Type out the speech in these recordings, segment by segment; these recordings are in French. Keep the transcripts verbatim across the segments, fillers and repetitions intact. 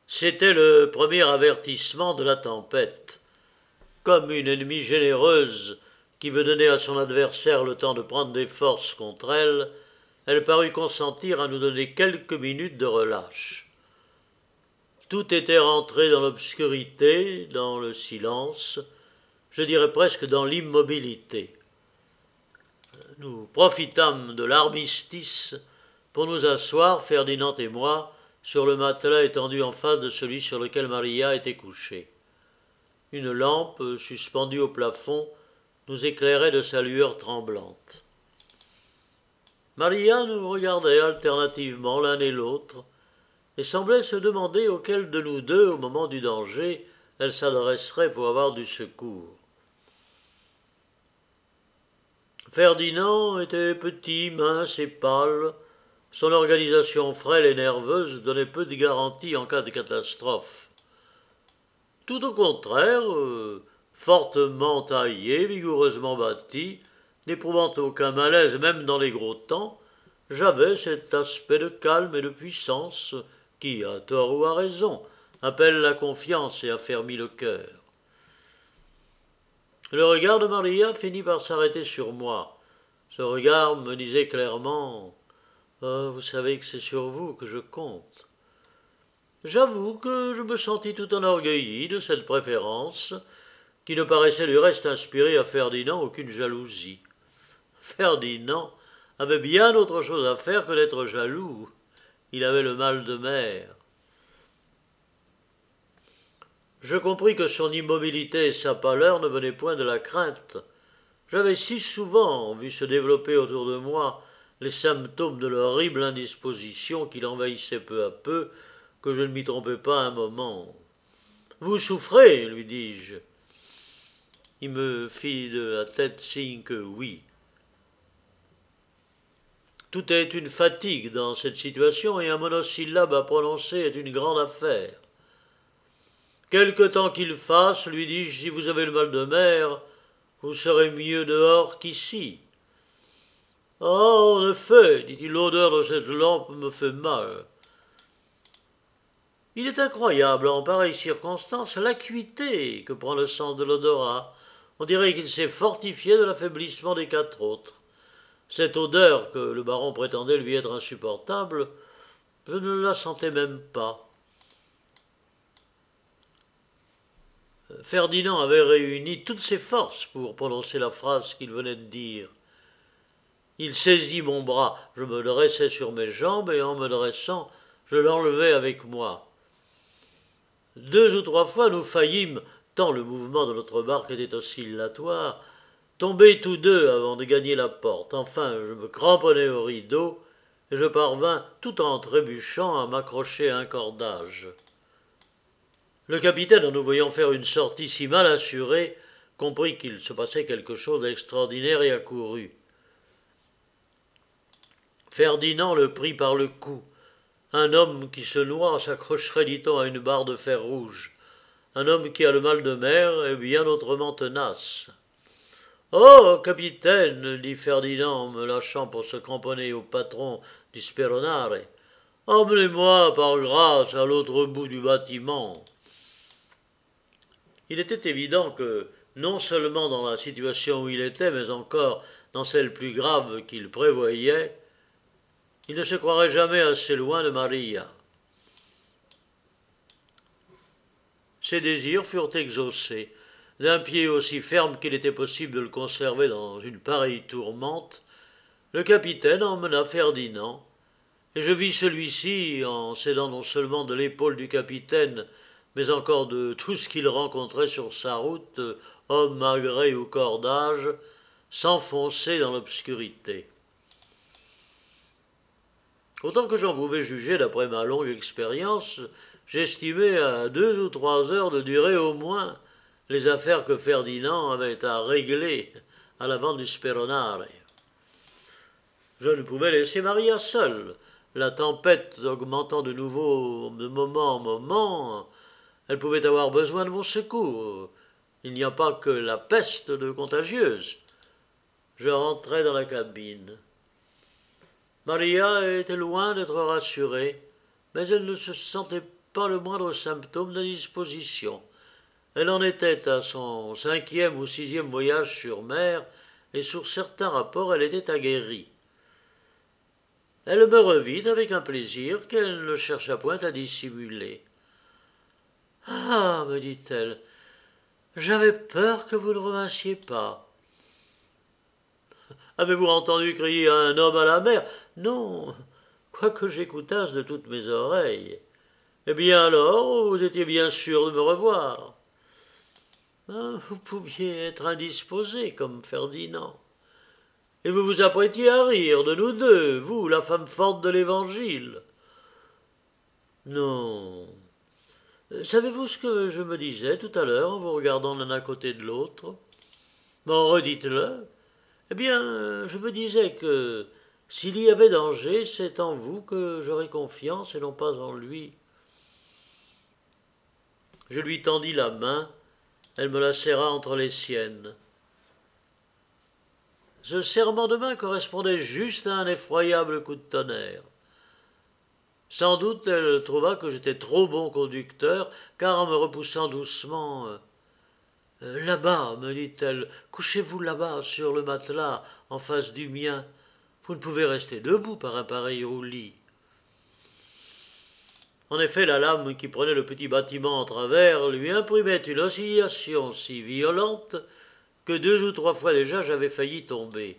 C'était le premier avertissement de la tempête. Comme une ennemie généreuse qui veut donner à son adversaire le temps de prendre des forces contre elle, elle parut consentir à nous donner quelques minutes de relâche. Tout était rentré dans l'obscurité, dans le silence, je dirais presque dans l'immobilité. Nous profitâmes de l'armistice pour nous asseoir, Ferdinand et moi, sur le matelas étendu en face de celui sur lequel Maria était couchée. Une lampe, suspendue au plafond, nous éclairait de sa lueur tremblante. Maria nous regardait alternativement l'un et l'autre, et semblait se demander auquel de nous deux, au moment du danger, elle s'adresserait pour avoir du secours. Ferdinand était petit, mince et pâle. Son organisation frêle et nerveuse donnait peu de garantie en cas de catastrophe. Tout au contraire, euh, fortement taillé, vigoureusement bâti, n'éprouvant aucun malaise même dans les gros temps, j'avais cet aspect de calme et de puissance qui, à tort ou à raison, appelle la confiance et affermit le cœur. Le regard de Maria finit par s'arrêter sur moi. Ce regard me disait clairement « Oh, vous savez que c'est sur vous que je compte ». J'avoue que je me sentis tout enorgueilli de cette préférence, qui ne paraissait du reste inspirer à Ferdinand aucune jalousie. Ferdinand avait bien autre chose à faire que d'être jaloux. Il avait le mal de mer. Je compris que son immobilité et sa pâleur ne venaient point de la crainte. J'avais si souvent vu se développer autour de moi les symptômes de l'horrible indisposition qui l'envahissait peu à peu, que je ne m'y trompais pas un moment. « Vous souffrez » lui dis-je. Il me fit de la tête signe que oui. Tout est une fatigue dans cette situation, et un monosyllabe à prononcer est une grande affaire. Quelque temps qu'il fasse, lui dis-je, si vous avez le mal de mer, vous serez mieux dehors qu'ici. Ah, en effet, dit-il, l'odeur de cette lampe me fait mal. Il est incroyable, en pareille circonstance, l'acuité que prend le sens de l'odorat. On dirait qu'il s'est fortifié de l'affaiblissement des quatre autres. Cette odeur, que le baron prétendait lui être insupportable, je ne la sentais même pas. Ferdinand avait réuni toutes ses forces pour prononcer la phrase qu'il venait de dire. Il saisit mon bras, je me dressai sur mes jambes, et en me dressant, je l'enlevai avec moi. Deux ou trois fois nous faillîmes, tant le mouvement de notre barque était oscillatoire, tomber tous deux avant de gagner la porte. Enfin, je me cramponnai au rideau, et je parvins, tout en trébuchant, à m'accrocher à un cordage. Le capitaine, en nous voyant faire une sortie si mal assurée, comprit qu'il se passait quelque chose d'extraordinaire et accourut. Ferdinand le prit par le cou. Un homme qui se noie s'accrocherait, dit-on, à une barre de fer rouge. Un homme qui a le mal de mer est bien autrement tenace. « Oh, capitaine » dit Ferdinand en me lâchant pour se cramponner au patron du Speronare, « emmenez-moi par grâce à l'autre bout du bâtiment. » Il était évident que, non seulement dans la situation où il était, mais encore dans celle plus grave qu'il prévoyait, il ne se croirait jamais assez loin de Maria. Ses désirs furent exaucés. D'un pied aussi ferme qu'il était possible de le conserver dans une pareille tourmente, le capitaine emmena Ferdinand, et je vis celui-ci, en s'aidant non seulement de l'épaule du capitaine, mais encore de tout ce qu'il rencontrait sur sa route, homme magré ou cordage, s'enfoncer dans l'obscurité. Autant que j'en pouvais juger d'après ma longue expérience, j'estimais à deux ou trois heures de durée au moins les affaires que Ferdinand avait à régler à l'avant du Speronare. Je ne pouvais laisser Maria seule. La tempête augmentant de nouveau de moment en moment, elle pouvait avoir besoin de mon secours. Il n'y a pas que la peste de contagieuse. Je rentrai dans la cabine. Maria était loin d'être rassurée, mais elle ne se sentait pas le moindre symptôme d'indisposition. Elle en était à son cinquième ou sixième voyage sur mer, et sur certains rapports elle était aguerrie. Elle me revit avec un plaisir qu'elle ne chercha point à dissimuler. « Ah, me dit-elle, j'avais peur que vous ne revinssiez pas. »« Avez-vous entendu crier un homme à la mer ?»« Non, quoique j'écoutasse de toutes mes oreilles. »« Eh bien alors, vous étiez bien sûr de me revoir. » Ah, vous pouviez être indisposé comme Ferdinand. Et vous vous apprêtiez à rire de nous deux, vous, la femme forte de l'Évangile. Non. Savez-vous ce que je me disais tout à l'heure en vous regardant l'un à côté de l'autre? Bon, redites-le. Eh bien, je me disais que s'il y avait danger, c'est en vous que j'aurais confiance et non pas en lui. Je lui tendis la main, elle me la serra entre les siennes. Ce serrement de main correspondait juste à un effroyable coup de tonnerre. Sans doute elle trouva que j'étais trop bon conducteur, car en me repoussant doucement, euh, « Là-bas, me dit-elle, couchez-vous là-bas, sur le matelas, en face du mien. Vous ne pouvez rester debout par un pareil roulis. » En effet, la lame qui prenait le petit bâtiment en travers lui imprimait une oscillation si violente que deux ou trois fois déjà j'avais failli tomber.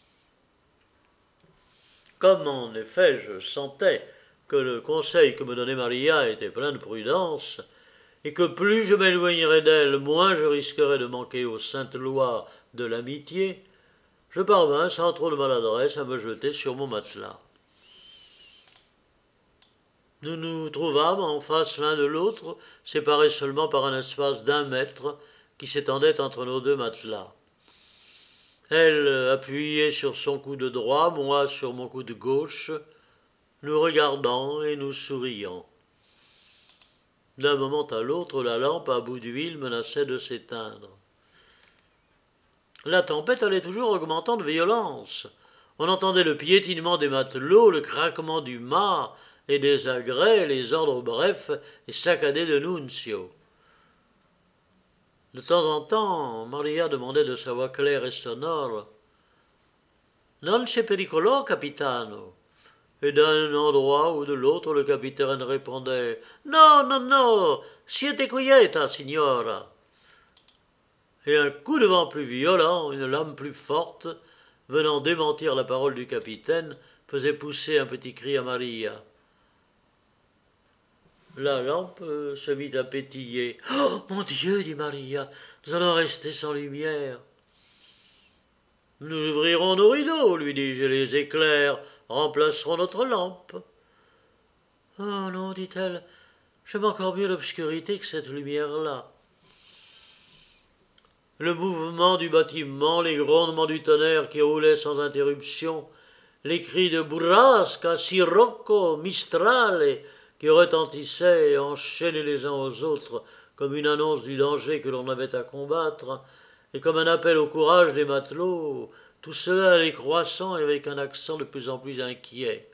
Comme en effet je sentais que le conseil que me donnait Maria était plein de prudence, et que plus je m'éloignerais d'elle, moins je risquerais de manquer aux saintes lois de l'amitié, je parvins sans trop de maladresse à me jeter sur mon matelas. Nous nous trouvâmes en face l'un de l'autre, séparés seulement par un espace d'un mètre qui s'étendait entre nos deux matelas. Elle appuyait sur son coude droit, moi sur mon coude gauche, nous regardant et nous souriant. D'un moment à l'autre, la lampe à bout d'huile menaçait de s'éteindre. La tempête allait toujours augmentant de violence. On entendait le piétinement des matelots, le craquement du mât et des agrès, les ordres brefs et saccadés de Nunzio. De temps en temps, Maria demandait de sa voix claire et sonore « Non c'è pericolo, capitano ?» Et d'un endroit ou de l'autre, le capitaine répondait « Non, non, non, siete quieta, signora !» Et un coup de vent plus violent, une lame plus forte, venant démentir la parole du capitaine, faisait pousser un petit cri à Maria. La lampe se mit à pétiller. « Oh, mon Dieu, dit Maria, nous allons rester sans lumière. »« Nous ouvrirons nos rideaux, lui dis-je, les éclairs remplaceront notre lampe. »« Oh non, dit-elle, j'aime encore mieux l'obscurité que cette lumière-là. » Le mouvement du bâtiment, les grondements du tonnerre qui roulait sans interruption, les cris de burrasca, sirocco, mistrale, qui retentissaient et enchaînaient les uns aux autres comme une annonce du danger que l'on avait à combattre, et comme un appel au courage des matelots, tout cela allait croissant et avec un accent de plus en plus inquiet.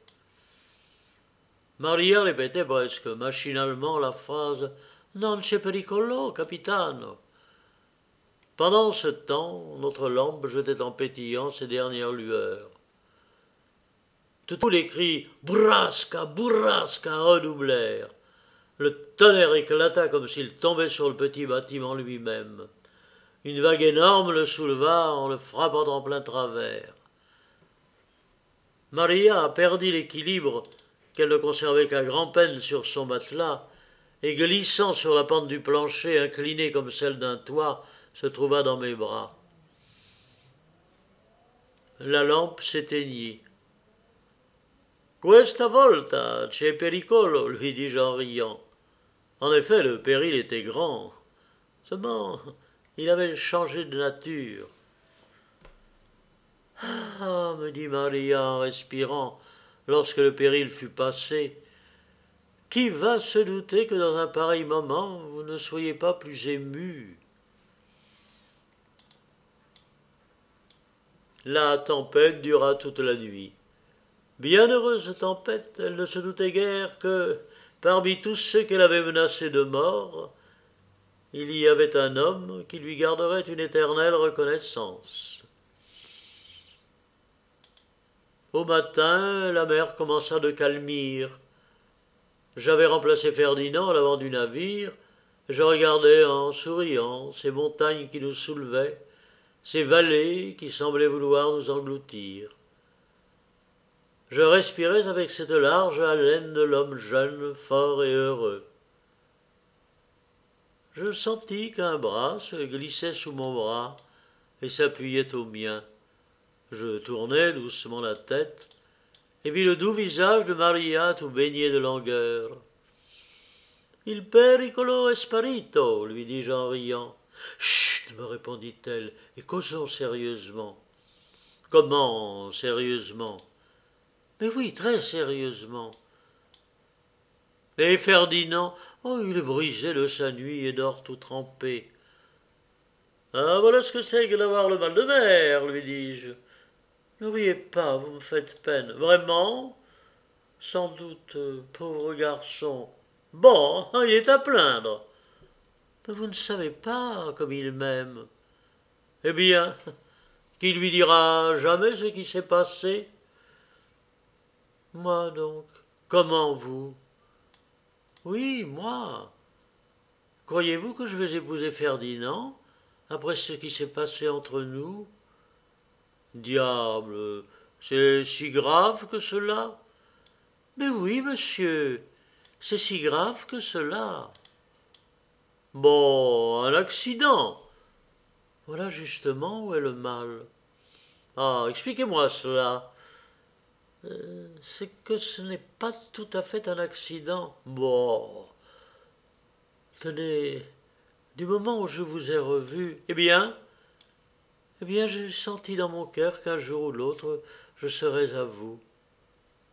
Maria répétait presque machinalement la phrase « Non c'è pericolo, capitano ». Pendant ce temps, notre lampe jetait en pétillant ses dernières lueurs. Tous les cris « Burrasca, burrasca » redoublèrent. Le tonnerre éclata comme s'il tombait sur le petit bâtiment lui-même. Une vague énorme le souleva en le frappant en plein travers. Maria perdit l'équilibre qu'elle ne conservait qu'à grand-peine sur son matelas, et glissant sur la pente du plancher inclinée comme celle d'un toit, se trouva dans mes bras. La lampe s'éteignit. « Questa volta c'è pericolo » lui dis-je en riant. En effet, le péril était grand. Seulement, il avait changé de nature. « Ah, me dit Maria en respirant, lorsque le péril fut passé, qui va se douter que dans un pareil moment, vous ne soyez pas plus ému ?» La tempête dura toute la nuit. Bienheureuse tempête, elle ne se doutait guère que, Parmi tous ceux qu'elle avait menacés de mort, il y avait un homme qui lui garderait une éternelle reconnaissance. Au matin, la mer commença de calmir. J'avais remplacé Ferdinand à l'avant du navire. Je regardais en souriant ces montagnes qui nous soulevaient, ces vallées qui semblaient vouloir nous engloutir. Je respirais avec cette large haleine de l'homme jeune, fort et heureux. Je sentis qu'un bras se glissait sous mon bras et s'appuyait au mien. Je tournai doucement la tête et vis le doux visage de Maria tout baigné de langueur. « Il pericolo è sparito » lui dis-je en riant. « Chut » me répondit-elle, et causons sérieusement. « Comment sérieusement ?»« Mais oui, très sérieusement. » Et Ferdinand, oh, il est brisé de sa nuit et dort tout trempé. « Ah, voilà ce que c'est que d'avoir le mal de mer, lui dis-je. Ne riez pas, vous me faites peine. Vraiment ? Sans doute, pauvre garçon. Bon, il est à plaindre. Mais vous ne savez pas comme il m'aime. Eh bien, qui lui dira jamais ce qui s'est passé ? Moi donc, comment vous ? Oui, moi. Croyez-vous que je vais épouser Ferdinand après ce qui s'est passé entre nous ? Diable, c'est si grave que cela ? Mais oui, monsieur, c'est si grave que cela. Bon, un accident. Voilà justement où est le mal. Ah, expliquez-moi cela. Euh, c'est que ce n'est pas tout à fait un accident. Bon. Tenez, du moment où je vous ai revu, eh bien, eh bien, j'ai senti dans mon cœur qu'un jour ou l'autre, je serais à vous. Vraiment ?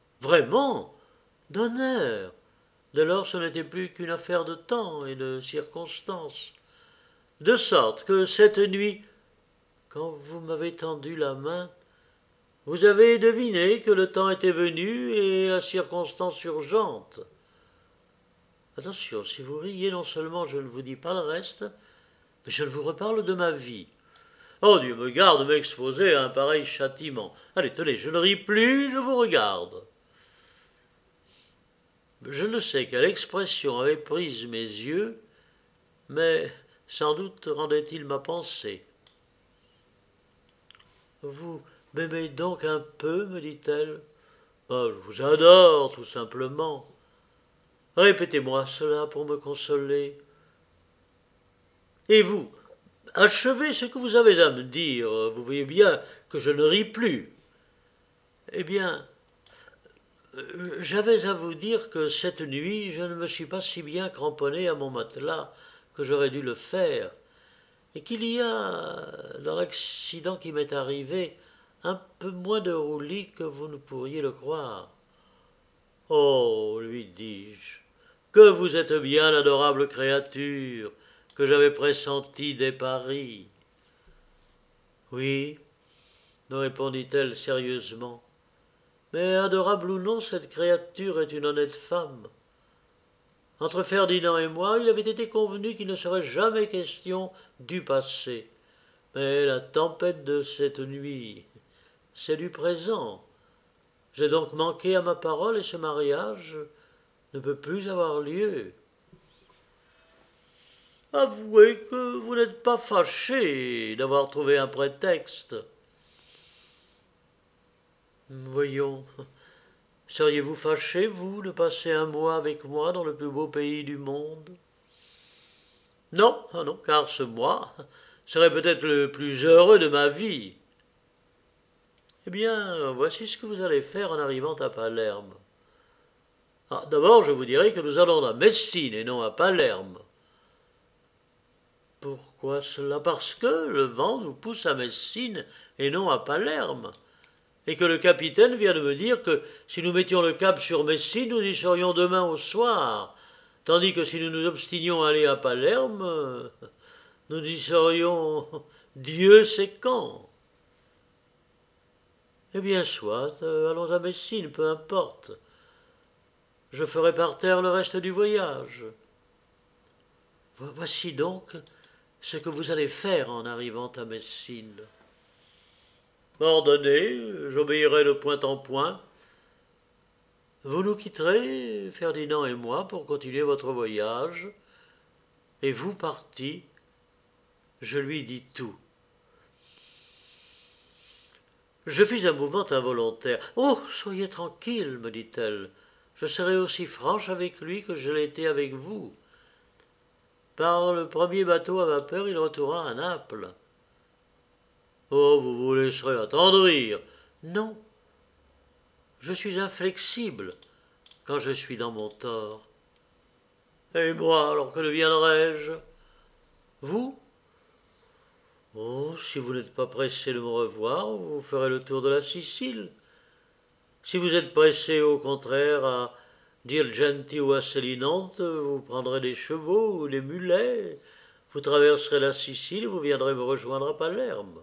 D'honneur. Dès lors, ce n'était plus qu'une affaire de temps et de circonstances. De sorte que cette nuit, quand vous m'avez tendu la main, vous avez deviné que le temps était venu et la circonstance urgente. Attention, si vous riez, non seulement je ne vous dis pas le reste, mais je vous reparle de ma vie. Oh, Dieu me garde de m'exposer à un pareil châtiment. Allez, tenez, je ne ris plus, je vous regarde. Je ne sais quelle expression avait prise mes yeux, mais sans doute rendait-il ma pensée. « Vous m'aimez donc un peu, me dit-elle. Ah, je vous adore, tout simplement. Répétez-moi cela pour me consoler. Et vous, achevez ce que vous avez à me dire. Vous voyez bien que je ne ris plus. Eh bien, j'avais à vous dire que cette nuit, je ne me suis pas si bien cramponné à mon matelas que j'aurais dû le faire, et qu'il y a, dans l'accident qui m'est arrivé, un peu moins de roulis que vous ne pourriez le croire. Oh, lui dis-je, que vous êtes bien l'adorable créature que j'avais pressentie dès Paris. Oui, me répondit-elle sérieusement. Mais adorable ou non, cette créature est une honnête femme. Entre Ferdinand et moi, il avait été convenu qu'il ne serait jamais question du passé. Mais la tempête de cette nuit, c'est du présent. J'ai donc manqué à ma parole et ce mariage ne peut plus avoir lieu. Avouez que vous n'êtes pas fâché d'avoir trouvé un prétexte. Voyons, seriez-vous fâché, vous, de passer un mois avec moi dans le plus beau pays du monde ? Non, ah non, car ce mois serait peut-être le plus heureux de ma vie. Eh bien, voici ce que vous allez faire en arrivant à Palerme. Ah, d'abord, je vous dirai que nous allons à Messine et non à Palerme. Pourquoi cela ? Parce que le vent nous pousse à Messine et non à Palerme, et que le capitaine vient de me dire que si nous mettions le cap sur Messine, nous y serions demain au soir, tandis que si nous nous obstinions à aller à Palerme, nous y serions Dieu sait quand. Eh bien, soit, allons à Messine, peu importe. je ferai par terre le reste du voyage. Voici donc ce que vous allez faire en arrivant à Messine. Ordonnez, j'obéirai de point en point. Vous nous quitterez, Ferdinand et moi, pour continuer votre voyage, et vous partis, je lui dis tout. Je fis un mouvement involontaire. « Oh, soyez tranquille, me dit-elle, je serai aussi franche avec lui que je l'ai été avec vous. » Par le premier bateau à vapeur, il retourna à Naples. « Oh, vous vous laisserez attendrir. »« Non, je suis inflexible quand je suis dans mon tort. »« Et moi, alors que deviendrai-je ? » ?»« Vous ? Oh, si vous n'êtes pas pressé de me revoir, vous ferez le tour de la Sicile. Si vous êtes pressé, au contraire, à Girgenti ou à Selinante, vous prendrez des chevaux ou des mulets, vous traverserez la Sicile et vous viendrez me rejoindre à Palerme.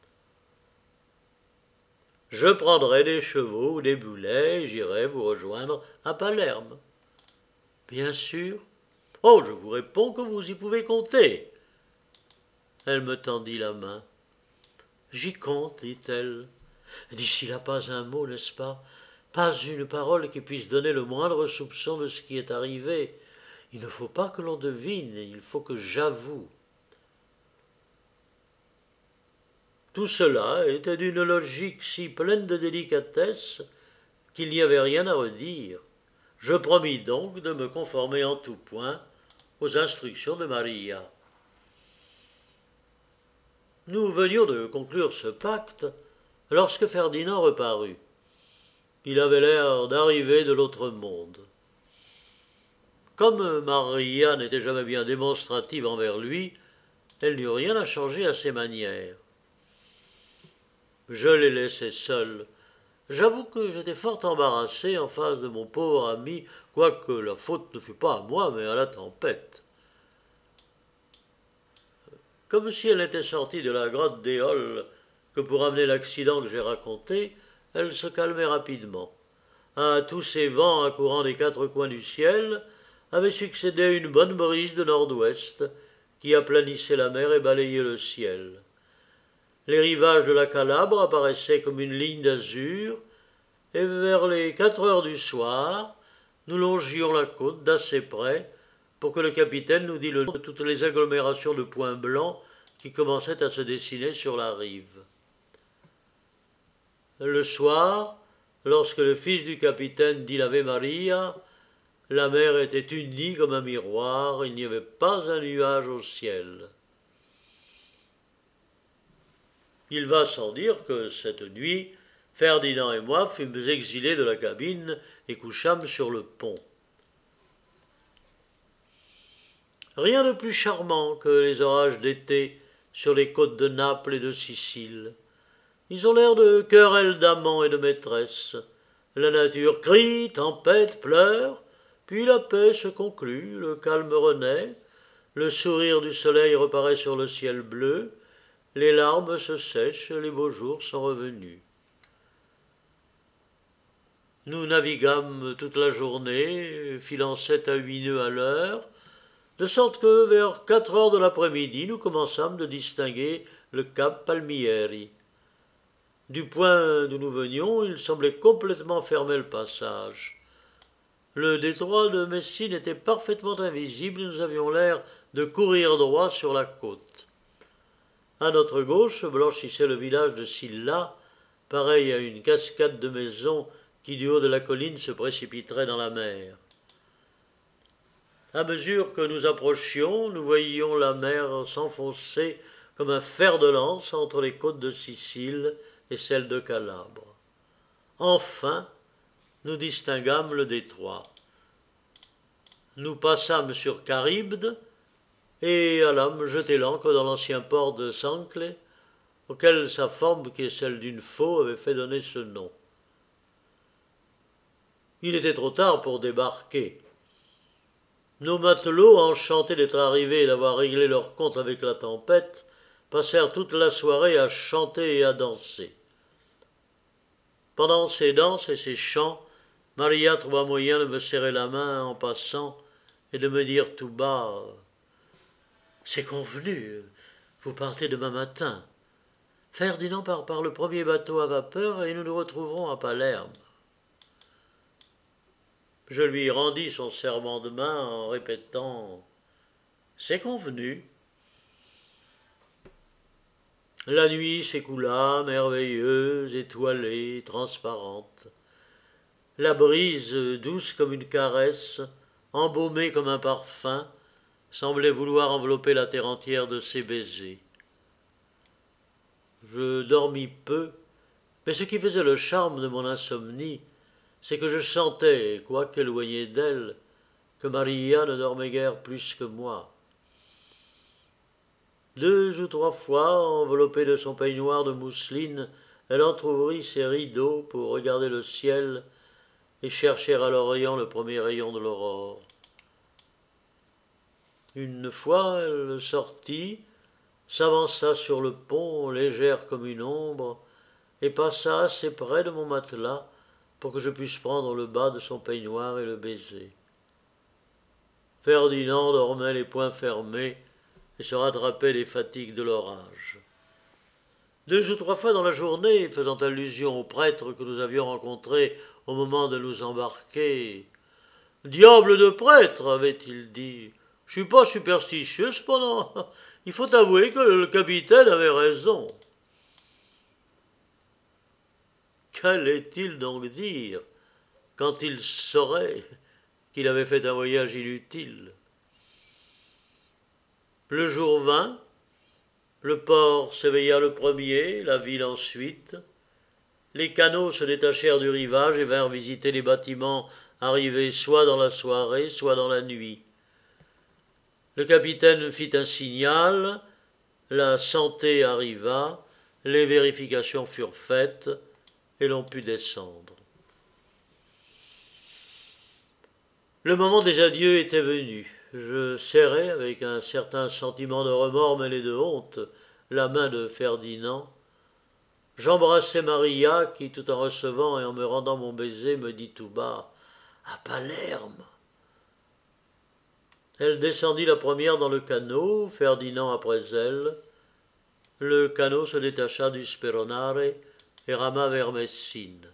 Je prendrai des chevaux ou des mulets et j'irai vous rejoindre à Palerme. Bien sûr. Oh, je vous réponds que vous y pouvez compter. Elle me tendit la main. J'y compte, dit-elle. D'ici là, pas un mot, n'est-ce pas? Pas une parole qui puisse donner le moindre soupçon de ce qui est arrivé. Il ne faut pas que l'on devine, il faut que j'avoue. Tout cela était d'une logique si pleine de délicatesse qu'il n'y avait rien à redire. Je promis donc de me conformer en tout point aux instructions de Maria. Nous venions de conclure ce pacte lorsque Ferdinand reparut. Il avait l'air d'arriver de l'autre monde. Comme Maria n'était jamais bien démonstrative envers lui, elle n'eut rien à changer à ses manières. Je les laissai seuls. J'avoue que j'étais fort embarrassé en face de mon pauvre ami, quoique la faute ne fût pas à moi, mais à la tempête. Comme si elle n'était sortie de la grotte d'Éole que pour amener l'accident que j'ai raconté, elle se calmait rapidement. À tous ces vents accourant des quatre coins du ciel avait succédé une bonne brise de nord-ouest qui aplanissait la mer et balayait le ciel. Les rivages de la Calabre apparaissaient comme une ligne d'azur, et vers les quatre heures du soir, nous longions la côte d'assez près pour que le capitaine nous dît le nom de toutes les agglomérations de points blancs qui commençaient à se dessiner sur la rive. Le soir, lorsque le fils du capitaine dit l'Ave Maria, la mer était unie comme un miroir, il n'y avait pas un nuage au ciel. Il va sans dire que cette nuit, Ferdinand et moi fûmes exilés de la cabine et couchâmes sur le pont. Rien de plus charmant que les orages d'été sur les côtes de Naples et de Sicile. Ils ont l'air de querelles d'amants et de maîtresses. La nature crie, tempête, pleure, puis la paix se conclut, le calme renaît, le sourire du soleil reparaît sur le ciel bleu, les larmes se sèchent, les beaux jours sont revenus. Nous naviguâmes toute la journée, filant sept à huit nœuds à l'heure, de sorte que vers quatre heures de l'après-midi, nous commençâmes de distinguer le cap Palmieri. Du point d'où nous venions, il semblait complètement fermer le passage. Le détroit de Messine était parfaitement invisible et nous avions l'air de courir droit sur la côte. À notre gauche blanchissait le village de Silla, pareil à une cascade de maisons qui du haut de la colline se précipiterait dans la mer. À mesure que nous approchions, nous voyions la mer s'enfoncer comme un fer de lance entre les côtes de Sicile et celles de Calabre. Enfin, nous distinguâmes le détroit. Nous passâmes sur Charybde et allâmes jeter l'ancre dans l'ancien port de Sancle, auquel sa forme, qui est celle d'une faux, avait fait donner ce nom. Il était trop tard pour débarquer. Nos matelots, enchantés d'être arrivés et d'avoir réglé leur compte avec la tempête, passèrent toute la soirée à chanter et à danser. Pendant ces danses et ces chants, Maria trouva moyen de me serrer la main en passant et de me dire tout bas « C'est convenu, vous partez demain matin. Ferdinand part par le premier bateau à vapeur et nous nous retrouverons à Palerme. » Je lui rendis son serment de main en répétant « C'est convenu ». La nuit s'écoula, merveilleuse, étoilée, transparente. La brise, douce comme une caresse, embaumée comme un parfum, semblait vouloir envelopper la terre entière de ses baisers. Je dormis peu, mais ce qui faisait le charme de mon insomnie, c'est que je sentais, quoique éloigné d'elle, que Maria ne dormait guère plus que moi. Deux ou trois fois, enveloppée de son peignoir de mousseline, elle entr'ouvrit ses rideaux pour regarder le ciel et chercher à l'Orient le premier rayon de l'aurore. Une fois, elle sortit, s'avança sur le pont, légère comme une ombre, et passa assez près de mon matelas pour que je puisse prendre le bas de son peignoir et le baiser. Ferdinand dormait les poings fermés et se rattrapait des fatigues de l'orage. Deux ou trois fois dans la journée, faisant allusion au prêtre que nous avions rencontré au moment de nous embarquer, « Diable de prêtre !» avait-il dit. « Je suis pas superstitieux, cependant. Il faut avouer que le capitaine avait raison. » Qu'allait-il donc dire quand il saurait qu'il avait fait un voyage inutile ? Le jour vint, le port s'éveilla le premier, la ville ensuite. Les canots se détachèrent du rivage et vinrent visiter les bâtiments arrivés soit dans la soirée, soit dans la nuit. Le capitaine fit un signal, la santé arriva, les vérifications furent faites et l'on put descendre. Le moment des adieux était venu. Je serrai, avec un certain sentiment de remords mêlé de honte, la main de Ferdinand. J'embrassai Maria qui, tout en recevant et en me rendant mon baiser, me dit tout bas « À Palerme !» Elle descendit la première dans le canot, Ferdinand après elle. Le canot se détacha du Speronare et rama vers Messine.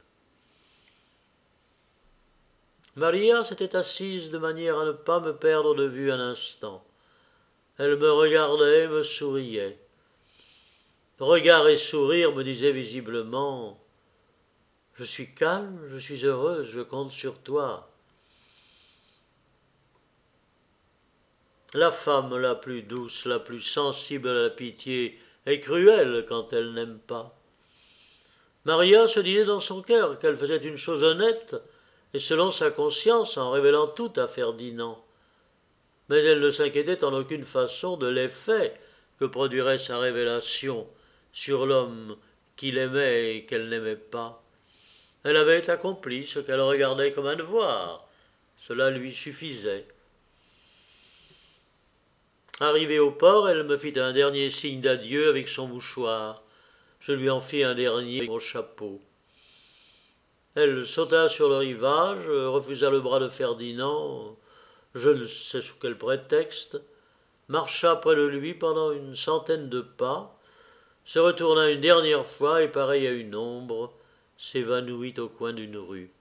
Maria s'était assise de manière à ne pas me perdre de vue un instant. Elle me regardait et me souriait. Regard et sourire me disaient visiblement « Je suis calme, je suis heureuse, je compte sur toi. » La femme la plus douce, la plus sensible à la pitié, est cruelle quand elle n'aime pas. Maria se disait dans son cœur qu'elle faisait une chose honnête, et selon sa conscience en révélant tout à Ferdinand. Mais elle ne s'inquiétait en aucune façon de l'effet que produirait sa révélation sur l'homme qu'il aimait et qu'elle n'aimait pas. Elle avait accompli ce qu'elle regardait comme un devoir. Cela lui suffisait. Arrivée au port, elle me fit un dernier signe d'adieu avec son mouchoir. Je lui en fis un dernier avec mon chapeau. Elle sauta sur le rivage, refusa le bras de Ferdinand, je ne sais sous quel prétexte, marcha près de lui pendant une centaine de pas, se retourna une dernière fois et, pareil à une ombre, s'évanouit au coin d'une rue.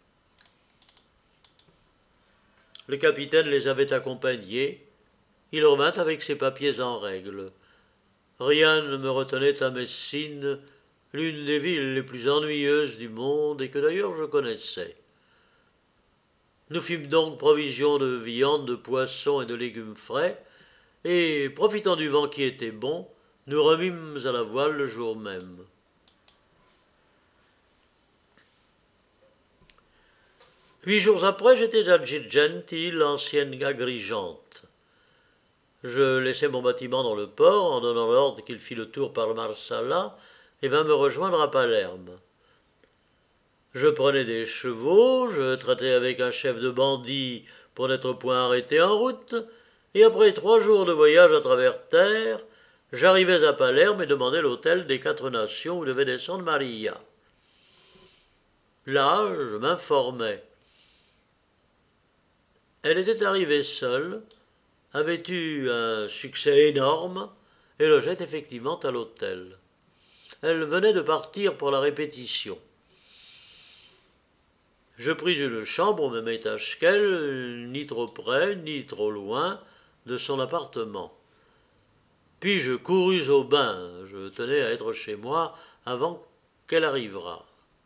Le capitaine les avait accompagnés. Il revint avec ses papiers en règle. Rien ne me retenait à Messine, l'une des villes les plus ennuyeuses du monde et que d'ailleurs je connaissais. Nous fîmes donc provision de viande, de poissons et de légumes frais, et, profitant du vent qui était bon, nous remîmes à la voile le jour même. Huit jours après, j'étais à Girgenti, l'ancienne Agrigente. Je laissai mon bâtiment dans le port en donnant l'ordre qu'il fit le tour par le Marsala et vint me rejoindre à Palerme. Je prenais des chevaux, je traitais avec un chef de bandits pour n'être point arrêté en route, et après trois jours de voyage à travers terre, j'arrivais à Palerme et demandai l'hôtel des Quatre Nations où devait descendre Maria. Là, je m'informai. Elle était arrivée seule, avait eu un succès énorme et logeait effectivement à l'hôtel. Elle venait de partir pour la répétition. Je pris une chambre au même étage qu'elle, ni trop près, ni trop loin de son appartement. Puis je courus au bain, je tenais à être chez moi avant qu'elle arrivât.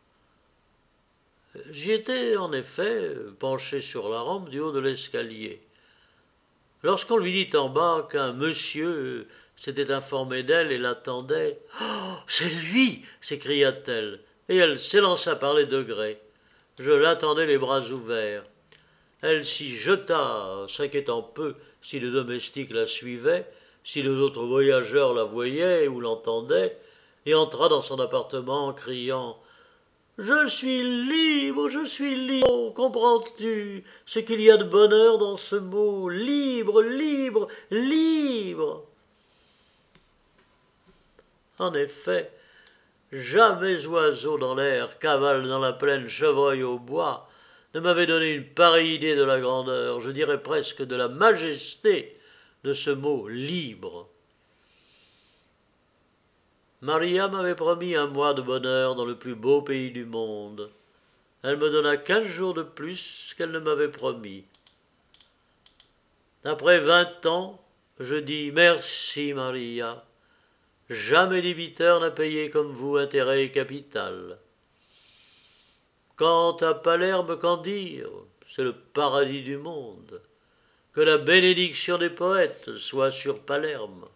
J'y étais en effet penché sur la rampe du haut de l'escalier. Lorsqu'on lui dit en bas qu'un monsieur s'était informé d'elle et l'attendait, « Oh, c'est lui !» s'écria-t-elle, et elle s'élança par les degrés. Je l'attendais les bras ouverts. Elle s'y jeta, s'inquiétant peu si le domestique la suivait, si les autres voyageurs la voyaient ou l'entendaient, et entra dans son appartement en criant « Je suis libre, je suis libre, oh, comprends-tu ce qu'il y a de bonheur dans ce mot, libre, libre, libre !» En effet, jamais oiseau dans l'air, cavale dans la plaine, chevreuil au bois, ne m'avait donné une pareille idée de la grandeur, je dirais presque de la majesté de ce mot libre. Maria m'avait promis un mois de bonheur dans le plus beau pays du monde. Elle me donna quinze jours de plus qu'elle ne m'avait promis. Après vingt ans, je dis merci Maria. Jamais débiteur n'a payé comme vous intérêt et capital. Quant à Palerme, qu'en dire? C'est le paradis du monde. Que la bénédiction des poètes soit sur Palerme.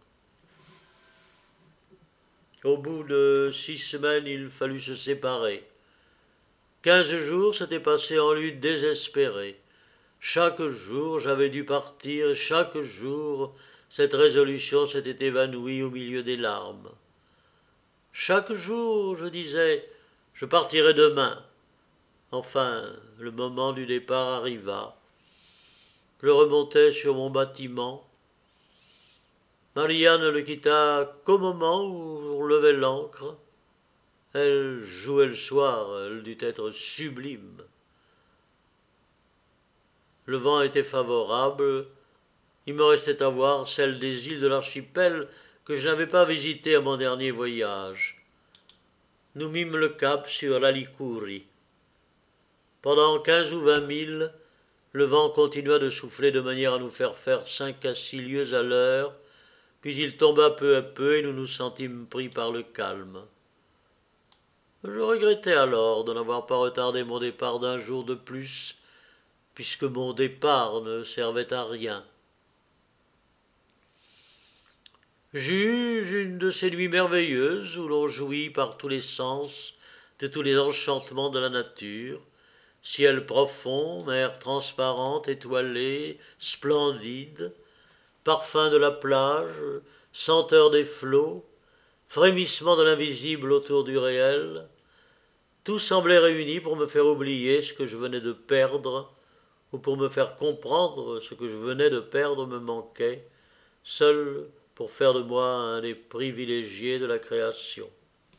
Au bout de six semaines, il fallut se séparer. Quinze jours s'étaient passés en lutte désespérée. Chaque jour, j'avais dû partir, et chaque jour, cette résolution s'était évanouie au milieu des larmes. Chaque jour, je disais, je partirai demain. Enfin, le moment du départ arriva. Je remontai sur mon bâtiment. Maria ne le quitta qu'au moment où on levait l'ancre. Elle jouait le soir, elle dut être sublime. Le vent était favorable, il me restait à voir celle des îles de l'archipel que je n'avais pas visitées à mon dernier voyage. Nous mîmes le cap sur la Ligurie. Pendant quinze ou vingt milles, le vent continua de souffler de manière à nous faire faire cinq à six lieues à l'heure, puis il tomba peu à peu et nous nous sentîmes pris par le calme. Je regrettais alors de n'avoir pas retardé mon départ d'un jour de plus, puisque mon départ ne servait à rien. J'eus une de ces nuits merveilleuses où l'on jouit par tous les sens de tous les enchantements de la nature, ciel profond, mer transparente, étoilée, splendide, parfum de la plage, senteur des flots, frémissement de l'invisible autour du réel, tout semblait réuni pour me faire oublier ce que je venais de perdre, ou pour me faire comprendre ce que je venais de perdre me manquait, seul pour faire de moi un des privilégiés de la création.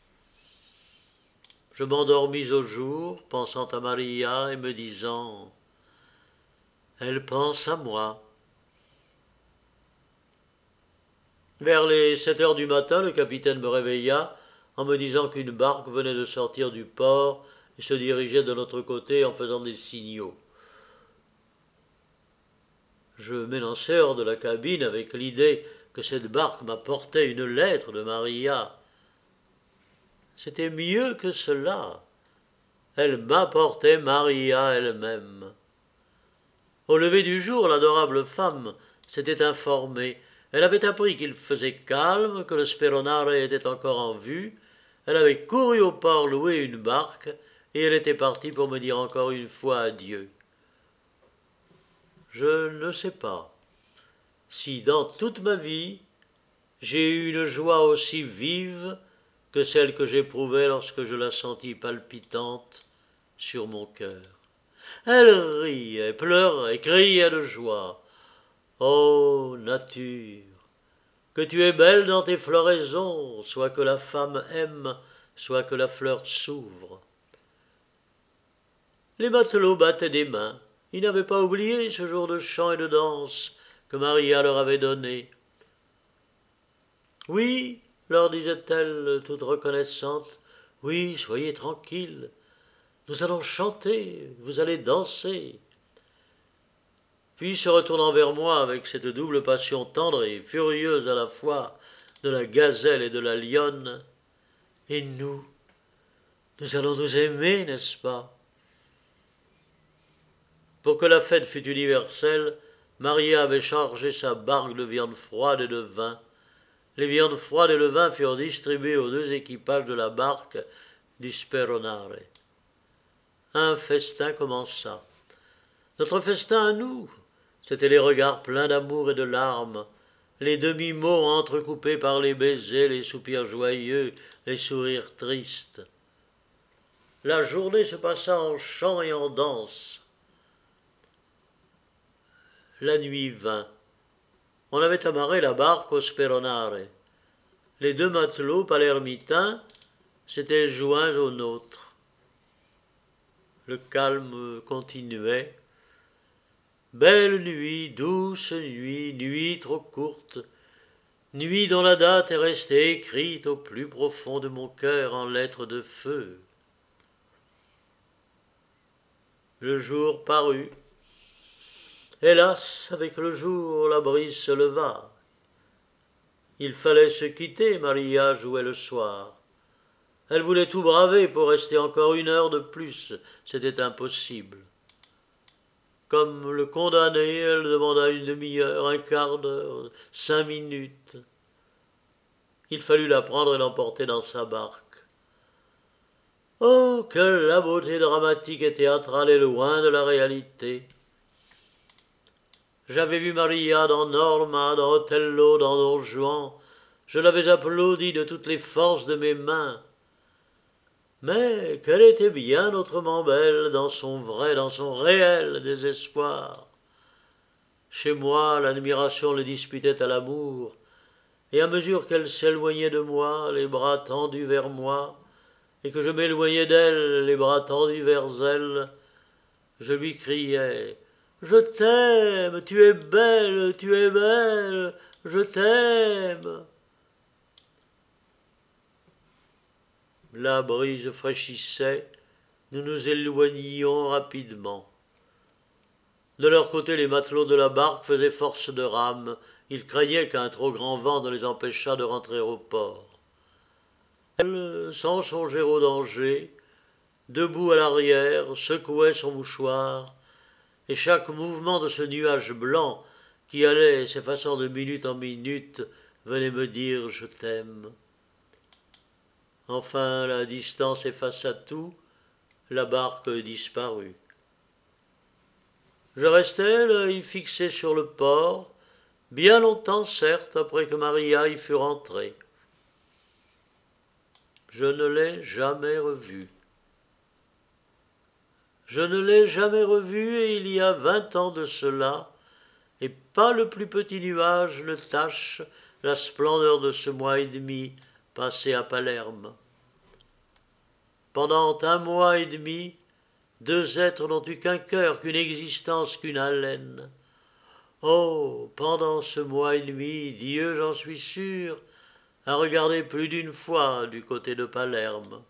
Je m'endormis au jour, pensant à Maria et me disant « Elle pense à moi ». Vers les sept heures du matin, le capitaine me réveilla en me disant qu'une barque venait de sortir du port et se dirigeait de notre côté en faisant des signaux. Je m'élançai hors de la cabine avec l'idée que cette barque m'apportait une lettre de Maria. C'était mieux que cela. Elle m'apportait Maria elle-même. Au lever du jour, l'adorable femme s'était informée. Elle avait appris qu'il faisait calme, que le Speronare était encore en vue. Elle avait couru au port louer une barque, et elle était partie pour me dire encore une fois adieu. Je ne sais pas si dans toute ma vie j'ai eu une joie aussi vive que celle que j'éprouvai lorsque je la sentis palpitante sur mon cœur. Elle riait, pleurait, criait de joie. Ô nature, que tu es belle dans tes floraisons, soit que la femme aime, soit que la fleur s'ouvre. Les matelots battaient des mains, Ils n'avaient pas oublié ce jour de chant et de danse que Maria leur avait donné. « Oui, leur disait-elle, toute reconnaissante, oui, soyez tranquilles, nous allons chanter, vous allez danser. » Puis, se retournant vers moi avec cette double passion tendre et furieuse à la fois de la gazelle et de la lionne, « Et nous, nous allons nous aimer, n'est-ce pas ?» Pour que la fête fût universelle, Maria avait chargé sa barque de viande froide et de vin. Les viandes froides et le vin furent distribués aux deux équipages de la barque du Speronare. Un festin commença. Notre festin à nous, c'étaient les regards pleins d'amour et de larmes, les demi-mots entrecoupés par les baisers, les soupirs joyeux, les sourires tristes. La journée se passa en chant et en danse. La nuit vint. On avait amarré la barque au Speronare. Les deux matelots palermitains s'étaient joints aux nôtres. Le calme continuait. Belle nuit, douce nuit, nuit trop courte, nuit dont la date est restée écrite au plus profond de mon cœur en lettres de feu. Le jour parut. Hélas, avec le jour, la brise se leva. Il fallait se quitter, Maria jouait le soir. Elle voulait tout braver pour rester encore une heure de plus, c'était impossible. Comme le condamné, elle demanda une demi-heure, un quart d'heure, cinq minutes. Il fallut la prendre et l'emporter dans sa barque. Oh, que la beauté dramatique et théâtrale est loin de la réalité. J'avais vu Maria dans Norma, dans Othello, dans Don Juan. Je l'avais applaudie de toutes les forces de mes mains. Mais qu'elle était bien autrement belle dans son vrai, dans son réel désespoir. Chez moi, l'admiration le disputait à l'amour, et à mesure qu'elle s'éloignait de moi, les bras tendus vers moi, et que je m'éloignais d'elle, les bras tendus vers elle, je lui criais « Je t'aime, tu es belle, tu es belle, je t'aime !» La brise fraîchissait, nous nous éloignions rapidement. De leur côté, les matelots de la barque faisaient force de rame. Ils craignaient qu'un trop grand vent ne les empêchât de rentrer au port. Elle, sans songer au danger, debout à l'arrière, secouait son mouchoir, et chaque mouvement de ce nuage blanc qui allait s'effaçant de minute en minute venait me dire « je t'aime ». Enfin, la distance effaça tout, la barque disparut. Je restai l'œil fixé sur le port, bien longtemps certes après que Maria y fut rentrée. Je ne l'ai jamais revue. Je ne l'ai jamais revue et il y a vingt ans de cela, et pas le plus petit nuage ne tache la splendeur de ce mois et demi passé à Palerme. Pendant un mois et demi, deux êtres n'ont eu qu'un cœur, qu'une existence, qu'une haleine. Oh, pendant ce mois et demi, Dieu, j'en suis sûr, a regardé plus d'une fois du côté de Palerme.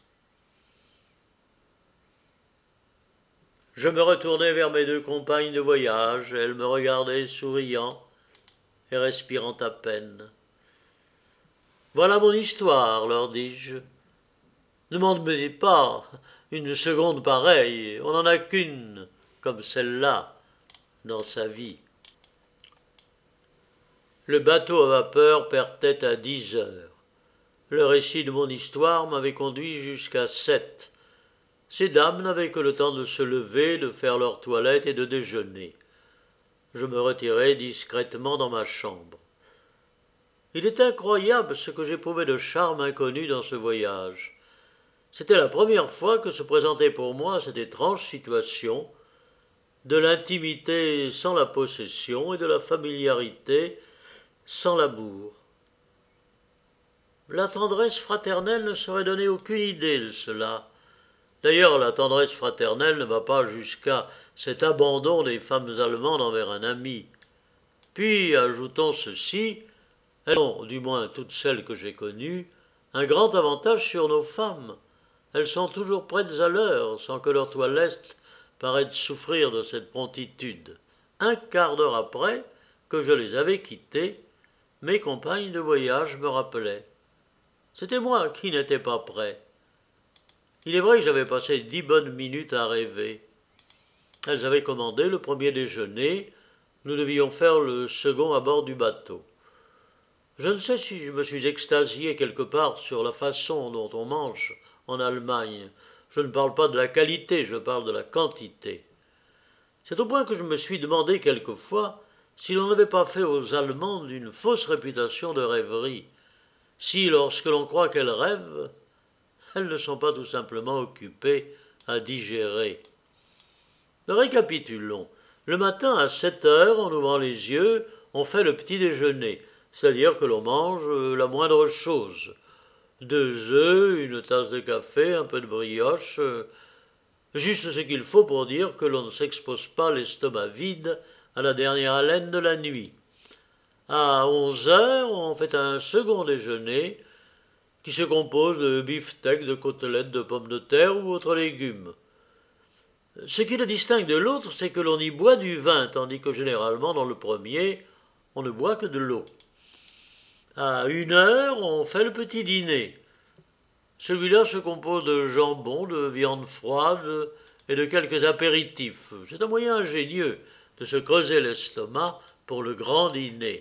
Je me retournai vers mes deux compagnes de voyage, elles me regardaient souriant et respirant à peine. « Voilà mon histoire, leur dis-je. Ne m'en demandez pas une seconde pareille, on n'en a qu'une, comme celle-là, dans sa vie. » Le bateau à vapeur partait à dix heures. Le récit de mon histoire m'avait conduit jusqu'à sept. Ces dames n'avaient que le temps de se lever, de faire leur toilette et de déjeuner. Je me retirai discrètement dans ma chambre. Il est incroyable ce que j'éprouvais de charme inconnu dans ce voyage. C'était la première fois que se présentait pour moi cette étrange situation de l'intimité sans la possession et de la familiarité sans l'amour. La tendresse fraternelle ne saurait donner aucune idée de cela. D'ailleurs, la tendresse fraternelle ne va pas jusqu'à cet abandon des femmes allemandes envers un ami. Puis, ajoutons ceci, elles ont, du moins toutes celles que j'ai connues, un grand avantage sur nos femmes. Elles sont toujours prêtes à l'heure, sans que leur toilette paraisse souffrir de cette promptitude. Un quart d'heure après que je les avais quittées, mes compagnes de voyage me rappelaient. C'était moi qui n'étais pas prêt. Il est vrai que j'avais passé dix bonnes minutes à rêver. Elles avaient commandé le premier déjeuner, nous devions faire le second à bord du bateau. Je ne sais si je me suis extasié quelque part sur la façon dont on mange en Allemagne. Je ne parle pas de la qualité, je parle de la quantité. C'est au point que je me suis demandé quelquefois si l'on n'avait pas fait aux Allemandes une fausse réputation de rêverie, si, lorsque l'on croit qu'elles rêvent, elles ne sont pas tout simplement occupées à digérer. Récapitulons. Le matin, à sept heures, en ouvrant les yeux, on fait le petit déjeuner, c'est-à-dire que l'on mange la moindre chose. Deux œufs, une tasse de café, un peu de brioche, juste ce qu'il faut pour dire que l'on ne s'expose pas l'estomac vide à la dernière haleine de la nuit. À onze heures, on fait un second déjeuner qui se compose de beefsteak, de côtelettes, de pommes de terre ou autres légumes. Ce qui le distingue de l'autre, c'est que l'on y boit du vin, tandis que généralement, dans le premier, on ne boit que de l'eau. À une heure, on fait le petit dîner. Celui-là se compose de jambon, de viande froide et de quelques apéritifs. C'est un moyen ingénieux de se creuser l'estomac pour le grand dîner.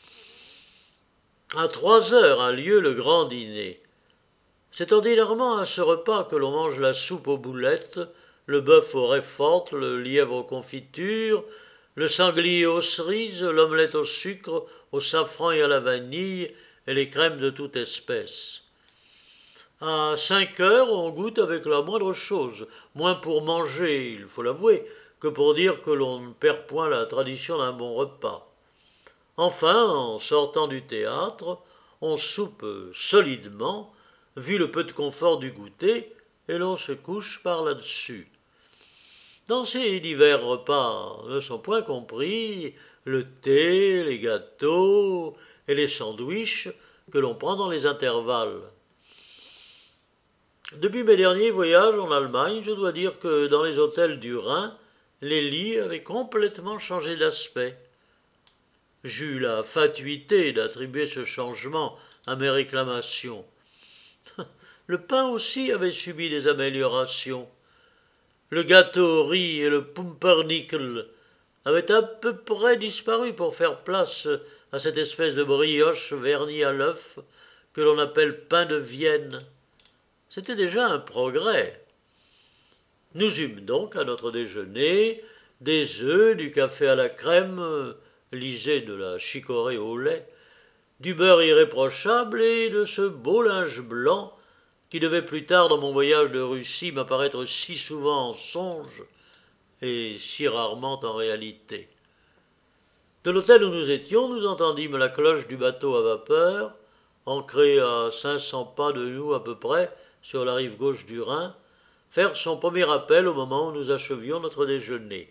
À trois heures a lieu le grand dîner. C'est ordinairement à ce repas que l'on mange la soupe aux boulettes, le bœuf aux raie fortes, le lièvre aux confitures, le sanglier aux cerises, l'omelette au sucre, au safran et à la vanille, et les crèmes de toute espèce. À cinq heures, on goûte avec la moindre chose, moins pour manger, il faut l'avouer, que pour dire que l'on ne perd point la tradition d'un bon repas. Enfin, en sortant du théâtre, on soupe solidement, vu le peu de confort du goûter, et l'on se couche par là-dessus. Dans ces divers repas ne sont point compris le thé, les gâteaux et les sandwichs que l'on prend dans les intervalles. Depuis mes derniers voyages en Allemagne, je dois dire que dans les hôtels du Rhin, les lits avaient complètement changé d'aspect. J'eus la fatuité d'attribuer ce changement à mes réclamations. Le pain aussi avait subi des améliorations. Le gâteau au riz et le pumpernickel avaient à peu près disparu pour faire place à cette espèce de brioche vernie à l'œuf que l'on appelle pain de Vienne. C'était déjà un progrès. Nous eûmes donc à notre déjeuner des œufs, du café à la crème, lisez de la chicorée au lait, du beurre irréprochable et de ce beau linge blanc qui devait plus tard dans mon voyage de Russie m'apparaître si souvent en songe et si rarement en réalité. De l'hôtel où nous étions, nous entendîmes la cloche du bateau à vapeur, ancré à cinq cents pas de nous à peu près, sur la rive gauche du Rhin, faire son premier appel au moment où nous achevions notre déjeuner.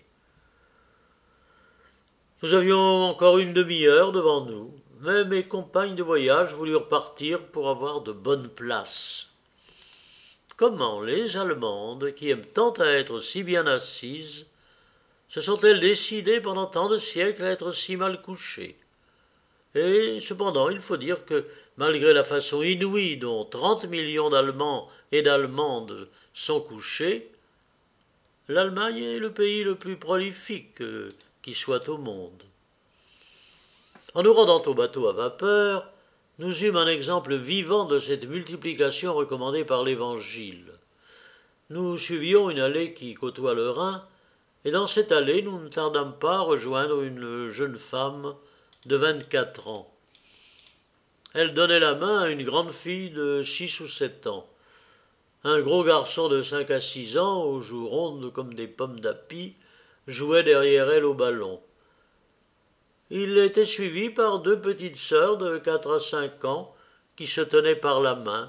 Nous avions encore une demi-heure devant nous, mais mes compagnes de voyage voulurent partir pour avoir de bonnes places. Comment les Allemandes, qui aiment tant à être si bien assises, se sont-elles décidées pendant tant de siècles à être si mal couchées? Et cependant, il faut dire que, malgré la façon inouïe dont trente millions d'Allemands et d'Allemandes sont couchés, l'Allemagne est le pays le plus prolifique qui soit au monde. En nous rendant au bateau à vapeur, nous eûmes un exemple vivant de cette multiplication recommandée par l'Évangile. Nous suivions une allée qui côtoie le Rhin, et dans cette allée, nous ne tardâmes pas à rejoindre une jeune femme de vingt-quatre ans. Elle donnait la main à une grande fille de six ou sept ans. Un gros garçon de cinq à six ans, aux joues rondes comme des pommes d'api, jouait derrière elle au ballon. Il était suivi par deux petites sœurs de quatre à cinq ans qui se tenaient par la main.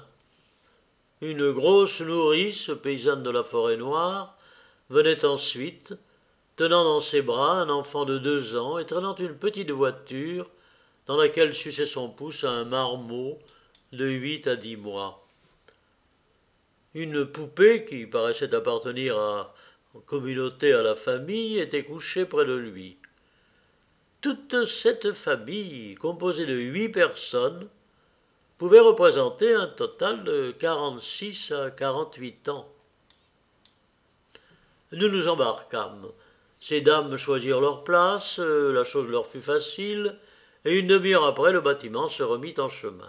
Une grosse nourrice, paysanne de la Forêt-Noire, venait ensuite, tenant dans ses bras un enfant de deux ans et traînant une petite voiture dans laquelle suçait son pouce un marmot de huit à dix mois. Une poupée, qui paraissait appartenir à la communauté, à la famille, était couchée près de lui. Toute cette famille, composée de huit personnes, pouvait représenter un total de quarante-six à quarante-huit ans. Nous nous embarquâmes. Ces dames choisirent leur place, la chose leur fut facile, et une demi-heure après, le bâtiment se remit en chemin.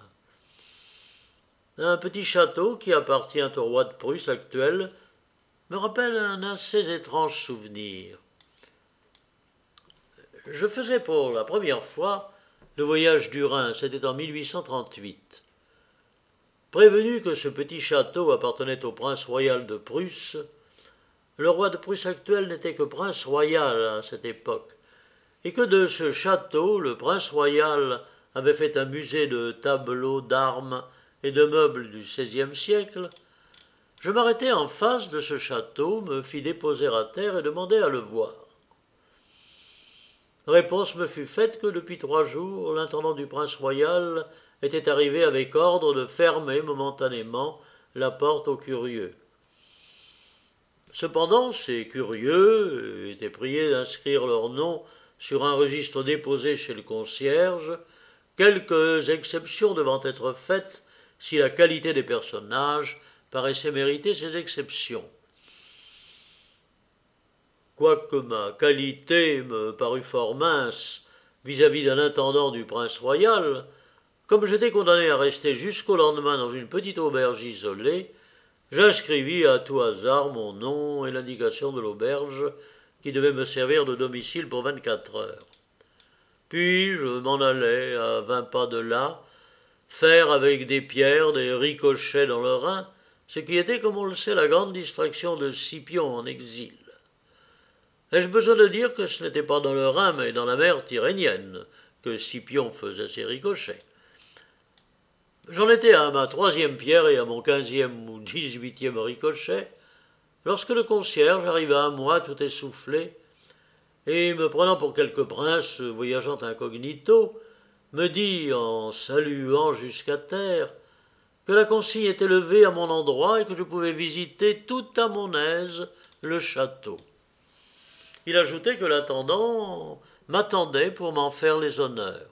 Un petit château qui appartient au roi de Prusse actuel me rappelle un assez étrange souvenir. Je faisais pour la première fois le voyage du Rhin, c'était en mille huit cent trente-huit. Prévenu que ce petit château appartenait au prince royal de Prusse, le roi de Prusse actuel n'était que prince royal à cette époque, et que de ce château, le prince royal avait fait un musée de tableaux, d'armes et de meubles du seizième siècle, je m'arrêtai en face de ce château, me fis déposer à terre et demandai à le voir. Réponse me fut faite que depuis trois jours, l'intendant du prince royal était arrivé avec ordre de fermer momentanément la porte aux curieux. Cependant, ces curieux étaient priés d'inscrire leur nom sur un registre déposé chez le concierge, quelques exceptions devant être faites si la qualité des personnages paraissait mériter ces exceptions. Quoique ma qualité me parut fort mince vis-à-vis d'un intendant du prince royal, comme j'étais condamné à rester jusqu'au lendemain dans une petite auberge isolée, j'inscrivis à tout hasard mon nom et l'indication de l'auberge qui devait me servir de domicile pour vingt-quatre heures. Puis je m'en allai à vingt pas de là, faire avec des pierres des ricochets dans le Rhin, ce qui était, comme on le sait, la grande distraction de Scipion en exil. Ai-je besoin de dire que ce n'était pas dans le Rhin, mais dans la mer Tyrrhénienne, que Scipion faisait ses ricochets. J'en étais à ma troisième pierre et à mon quinzième ou dix-huitième ricochet, lorsque le concierge arriva à moi tout essoufflé, et me prenant pour quelque prince voyageant incognito, me dit, en saluant jusqu'à terre, que la consigne était levée à mon endroit et que je pouvais visiter tout à mon aise le château. Il ajoutait que l'intendant m'attendait pour m'en faire les honneurs.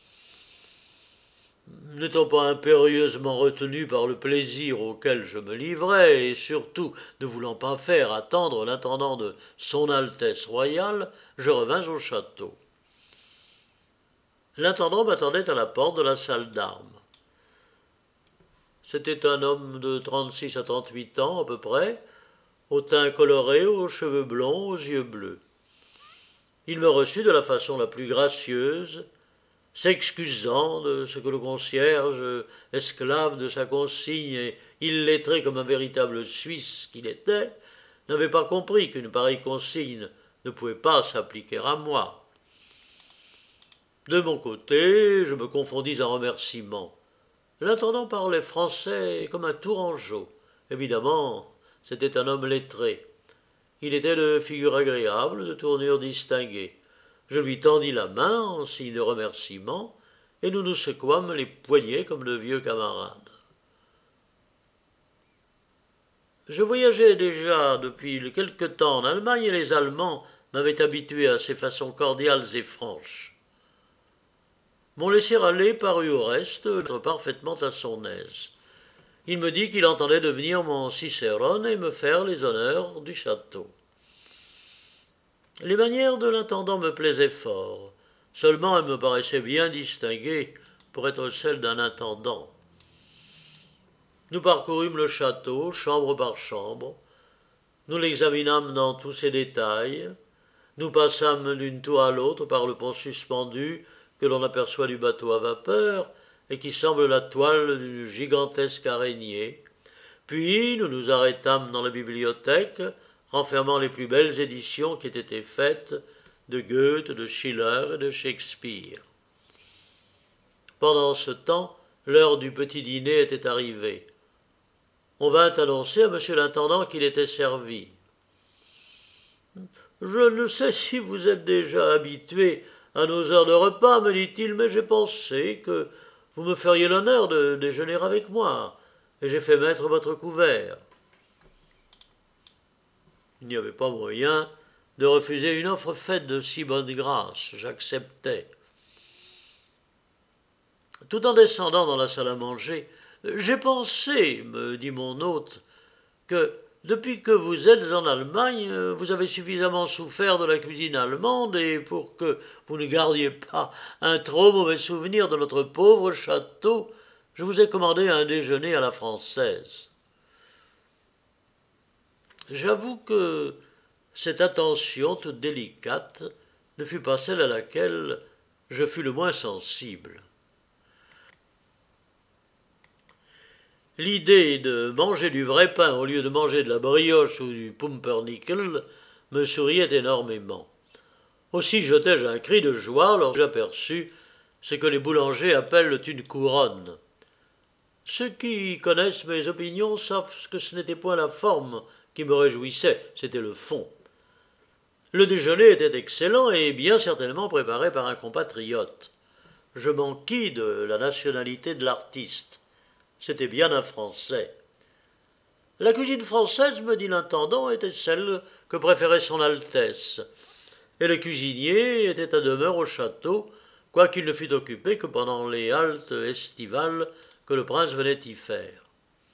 N'étant pas impérieusement retenu par le plaisir auquel je me livrais, et surtout ne voulant pas faire attendre l'intendant de Son Altesse royale, je revins au château. L'intendant m'attendait à la porte de la salle d'armes. C'était un homme de trente-six à trente-huit ans à peu près, au teint coloré, aux cheveux blonds, aux yeux bleus. Il me reçut de la façon la plus gracieuse, s'excusant de ce que le concierge, esclave de sa consigne et illettré comme un véritable Suisse qu'il était, n'avait pas compris qu'une pareille consigne ne pouvait pas s'appliquer à moi. De mon côté, je me confondis en remerciements. L'intendant parlait français comme un Tourangeau. Évidemment, c'était un homme lettré. Il était de figure agréable, de tournure distinguée. Je lui tendis la main en signe de remerciement, et nous nous secouâmes les poignets comme de vieux camarades. Je voyageais déjà depuis quelque temps en Allemagne, et les Allemands m'avaient habitué à ces façons cordiales et franches. Mon laisser-aller parut au reste être parfaitement à son aise. Il me dit qu'il entendait devenir mon cicerone et me faire les honneurs du château. Les manières de l'intendant me plaisaient fort, seulement elles me paraissaient bien distinguées pour être celles d'un intendant. Nous parcourûmes le château, chambre par chambre, nous l'examinâmes dans tous ses détails, nous passâmes d'une tour à l'autre par le pont suspendu que l'on aperçoit du bateau à vapeur et qui semble la toile d'une gigantesque araignée, puis nous nous arrêtâmes dans la bibliothèque, renfermant les plus belles éditions qui aient été faites de Goethe, de Schiller et de Shakespeare. Pendant ce temps, l'heure du petit dîner était arrivée. On vint annoncer à monsieur l'intendant qu'il était servi. Je ne sais si vous êtes déjà habitué à nos heures de repas, me dit-il, mais j'ai pensé que vous me feriez l'honneur de déjeuner avec moi, et j'ai fait mettre votre couvert. Il n'y avait pas moyen de refuser une offre faite de si bonne grâce. J'acceptai. Tout en descendant dans la salle à manger, j'ai pensé, me dit mon hôte, que depuis que vous êtes en Allemagne, vous avez suffisamment souffert de la cuisine allemande et pour que vous ne gardiez pas un trop mauvais souvenir de notre pauvre château, je vous ai commandé un déjeuner à la française. J'avoue que cette attention toute délicate ne fut pas celle à laquelle je fus le moins sensible. L'idée de manger du vrai pain au lieu de manger de la brioche ou du pumpernickel me souriait énormément. Aussi jetai-je un cri de joie lorsque j'aperçus ce que les boulangers appellent une couronne. Ceux qui connaissent mes opinions savent que ce n'était point la forme qui me réjouissait, c'était le fond. Le déjeuner était excellent et bien certainement préparé par un compatriote. Je m'enquis de la nationalité de l'artiste. C'était bien un Français. La cuisine française, me dit l'intendant, était celle que préférait son Altesse, et le cuisinier était à demeure au château, quoiqu'il ne fût occupé que pendant les haltes estivales que le prince venait y faire.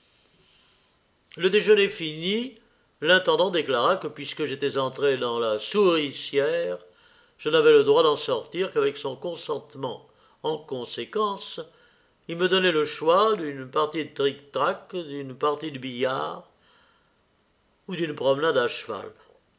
Le déjeuner fini, l'intendant déclara que puisque j'étais entré dans la souricière, je n'avais le droit d'en sortir qu'avec son consentement. En conséquence, il me donnait le choix d'une partie de tric-trac, d'une partie de billard ou d'une promenade à cheval.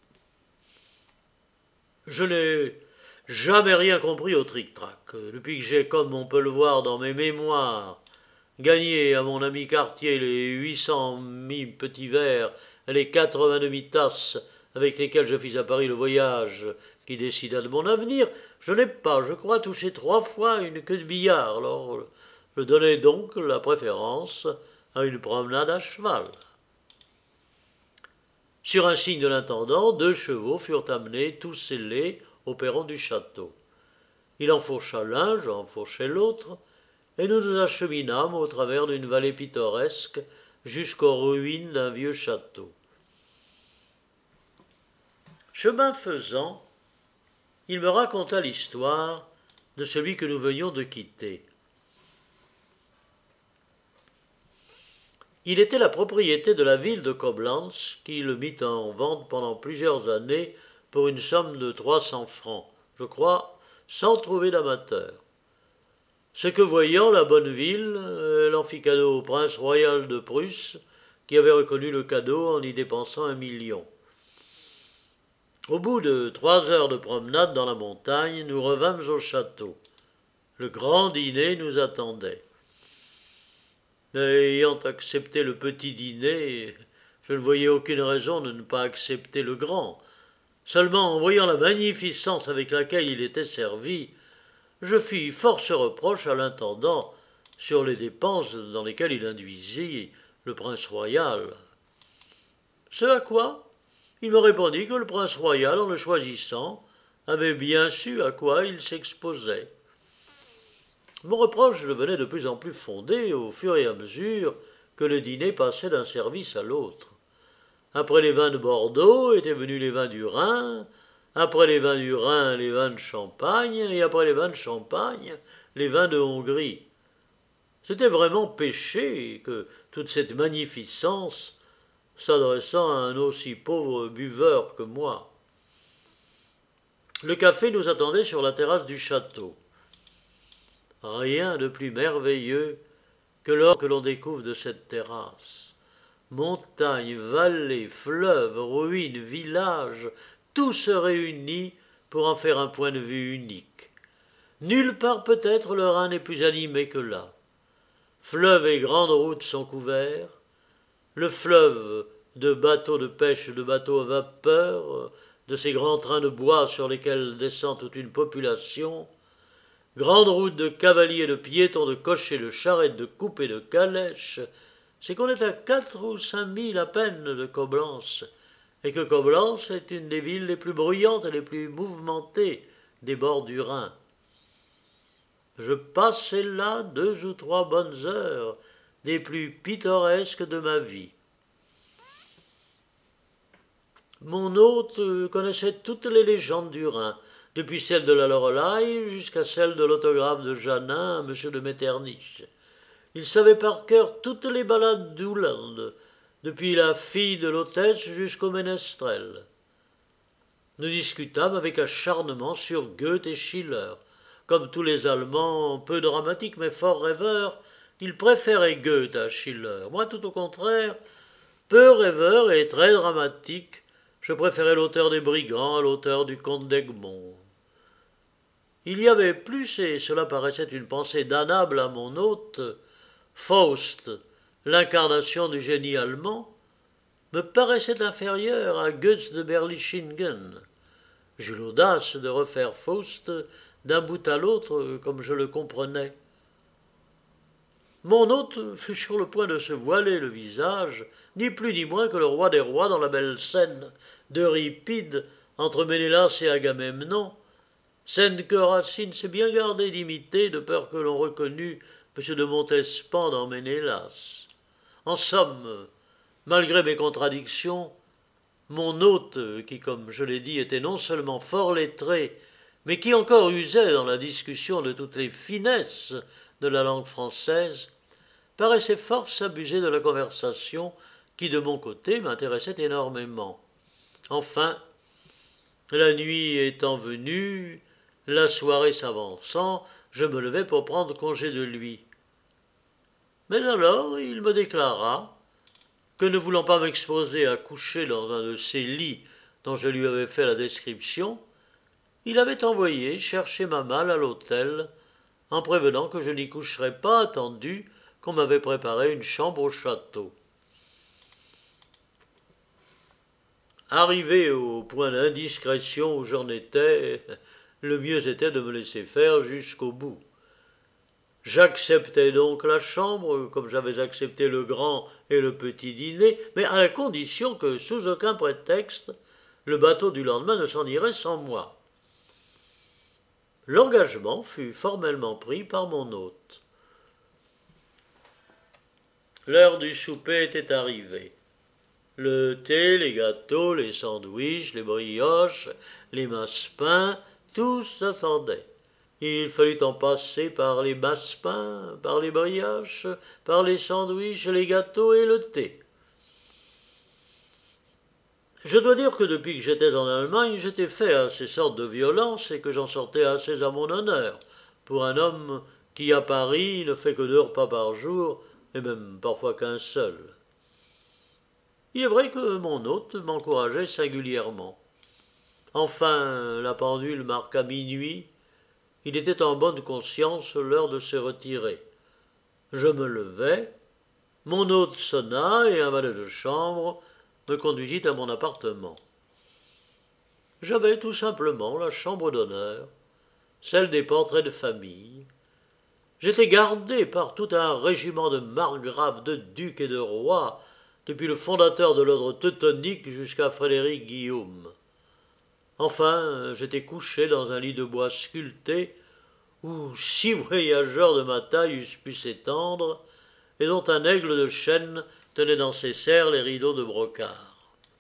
Je n'ai jamais rien compris au tric-trac. Depuis que j'ai, comme on peut le voir dans mes mémoires, gagné à mon ami Cartier les huit cent mille petits verres et les quatre-vingts demi-tasses avec lesquels je fis à Paris le voyage qui décida de mon avenir, je n'ai pas, je crois, touché trois fois une queue de billard. Alors, je donnai donc la préférence à une promenade à cheval. Sur un signe de l'intendant, deux chevaux furent amenés, tous sellés, au perron du château. Il enfourcha l'un, j'en enfourchai l'autre, et nous nous acheminâmes au travers d'une vallée pittoresque jusqu'aux ruines d'un vieux château. Chemin faisant, il me raconta l'histoire de celui que nous venions de quitter. Il était la propriété de la ville de Coblentz qui le mit en vente pendant plusieurs années pour une somme de trois cents francs, je crois, sans trouver d'amateur. Ce que voyant la bonne ville, elle en fit cadeau au prince royal de Prusse, qui avait reconnu le cadeau en y dépensant un million. Au bout de trois heures de promenade dans la montagne, nous revînmes au château. Le grand dîner nous attendait. Mais ayant accepté le petit dîner, je ne voyais aucune raison de ne pas accepter le grand. Seulement, en voyant la magnificence avec laquelle il était servi, je fis force reproches à l'intendant sur les dépenses dans lesquelles il induisit le prince royal. Ce à quoi il me répondit que le prince royal, en le choisissant, avait bien su à quoi il s'exposait. Mon reproche devenait de plus en plus fondé au fur et à mesure que le dîner passait d'un service à l'autre. Après les vins de Bordeaux étaient venus les vins du Rhin, après les vins du Rhin les vins de Champagne, et après les vins de Champagne les vins de Hongrie. C'était vraiment péché que toute cette magnificence s'adressant à un aussi pauvre buveur que moi. Le café nous attendait sur la terrasse du château. Rien de plus merveilleux que l'or que l'on découvre de cette terrasse. Montagnes, vallées, fleuves, ruines, villages, tout se réunit pour en faire un point de vue unique. Nulle part peut-être le Rhin n'est plus animé que là. Fleuves et grandes routes sont couverts. Le fleuve de bateaux de pêche, de bateaux à vapeur, de ces grands trains de bois sur lesquels descend toute une population, grande route de cavaliers, de piétons, de cochers, de charrettes, de coupes et de calèches, c'est qu'on est à quatre ou cinq milles à peine de Coblentz, et que Coblence est une des villes les plus bruyantes et les plus mouvementées des bords du Rhin. Je passai là deux ou trois bonnes heures, des plus pittoresques de ma vie. Mon hôte connaissait toutes les légendes du Rhin, depuis celle de la Loreley jusqu'à celle de l'autographe de Janin à M. de Metternich. Il savait par cœur toutes les ballades d'Uhland, depuis la fille de l'hôtesse jusqu'au ménestrel. Nous discutâmes avec acharnement sur Goethe et Schiller. Comme tous les Allemands, peu dramatiques mais fort rêveurs, ils préféraient Goethe à Schiller. Moi, tout au contraire, peu rêveur et très dramatique, je préférais l'auteur des Brigands à l'auteur du Comte d'Egmont. Il y avait plus, et cela paraissait une pensée damnable à mon hôte, Faust, l'incarnation du génie allemand, me paraissait inférieur à Goetz de Berlichingen. J'eus l'audace de refaire Faust d'un bout à l'autre comme je le comprenais. Mon hôte fut sur le point de se voiler le visage, ni plus ni moins que le roi des rois dans la belle scène d'Euripide entre Ménélas et Agamemnon, scène que Racine s'est bien gardé d'imiter de peur que l'on reconnût M. de Montespan dans Ménélas. En somme, malgré mes contradictions, mon hôte, qui, comme je l'ai dit, était non seulement fort lettré, mais qui encore usait dans la discussion de toutes les finesses de la langue française, paraissait fort s'abuser de la conversation qui, de mon côté, m'intéressait énormément. Enfin, la nuit étant venue, la soirée s'avançant, je me levai pour prendre congé de lui. Mais alors il me déclara que, ne voulant pas m'exposer à coucher dans un de ces lits dont je lui avais fait la description, il avait envoyé chercher ma malle à l'hôtel, en prévenant que je n'y coucherais pas, attendu qu'on m'avait préparé une chambre au château. Arrivé au point d'indiscrétion où j'en étais, le mieux était de me laisser faire jusqu'au bout. J'acceptai donc la chambre, comme j'avais accepté le grand et le petit dîner, mais à la condition que, sous aucun prétexte, le bateau du lendemain ne s'en irait sans moi. L'engagement fut formellement pris par mon hôte. L'heure du souper était arrivée. Le thé, les gâteaux, les sandwichs, les brioches, les massepains, tout s'attendait. Il fallut en passer par les massepains, par les brioches, par les sandwichs, les gâteaux et le thé. Je dois dire que depuis que j'étais en Allemagne, j'étais fait à ces sortes de violences et que j'en sortais assez à mon honneur, pour un homme qui, à Paris, ne fait que deux repas par jour, et même parfois qu'un seul. Il est vrai que mon hôte m'encourageait singulièrement. Enfin, la pendule marqua minuit. Il était en bonne conscience l'heure de se retirer. Je me levai, mon hôte sonna et un valet de chambre me conduisit à mon appartement. J'avais tout simplement la chambre d'honneur, celle des portraits de famille. J'étais gardé par tout un régiment de margraves, de ducs et de rois, depuis le fondateur de l'ordre teutonique jusqu'à Frédéric Guillaume. Enfin, j'étais couché dans un lit de bois sculpté où six voyageurs de ma taille eussent pu s'étendre, et dont un aigle de chêne tenait dans ses serres les rideaux de brocart.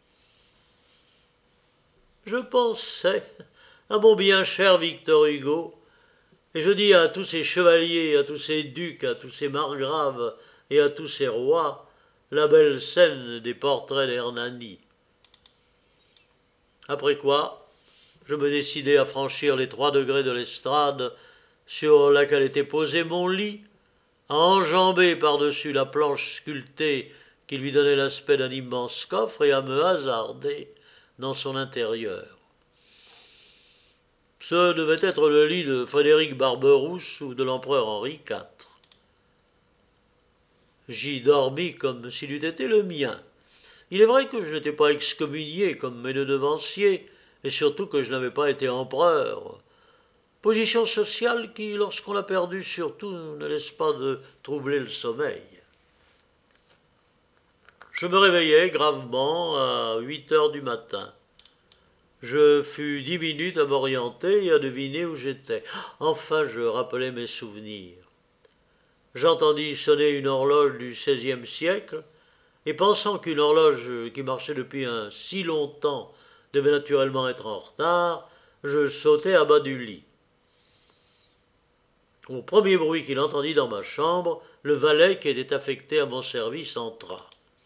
Je pensais à mon bien cher Victor Hugo, et je dis à tous ces chevaliers, à tous ces ducs, à tous ces margraves et à tous ces rois la belle scène des portraits d'Hernani. Après quoi, je me décidai à franchir les trois degrés de l'estrade sur laquelle était posé mon lit, à enjamber par-dessus la planche sculptée qui lui donnait l'aspect d'un immense coffre et à me hasarder dans son intérieur. Ce devait être le lit de Frédéric Barberousse ou de l'empereur Henri quatre. J'y dormis comme s'il eût été le mien. Il est vrai que je n'étais pas excommunié comme mes deux devanciers, et surtout que je n'avais pas été empereur. Position sociale qui, lorsqu'on l'a perdue surtout, ne laisse pas de troubler le sommeil. Je me réveillai gravement à huit heures du matin. Je fus dix minutes à m'orienter et à deviner où j'étais. Enfin, je rappelai mes souvenirs. J'entendis sonner une horloge du seizième siècle, et pensant qu'une horloge qui marchait depuis un si longtemps devait naturellement être en retard, je sautai à bas du lit. Au premier bruit qu'il entendit dans ma chambre, le valet qui était affecté à mon service entra.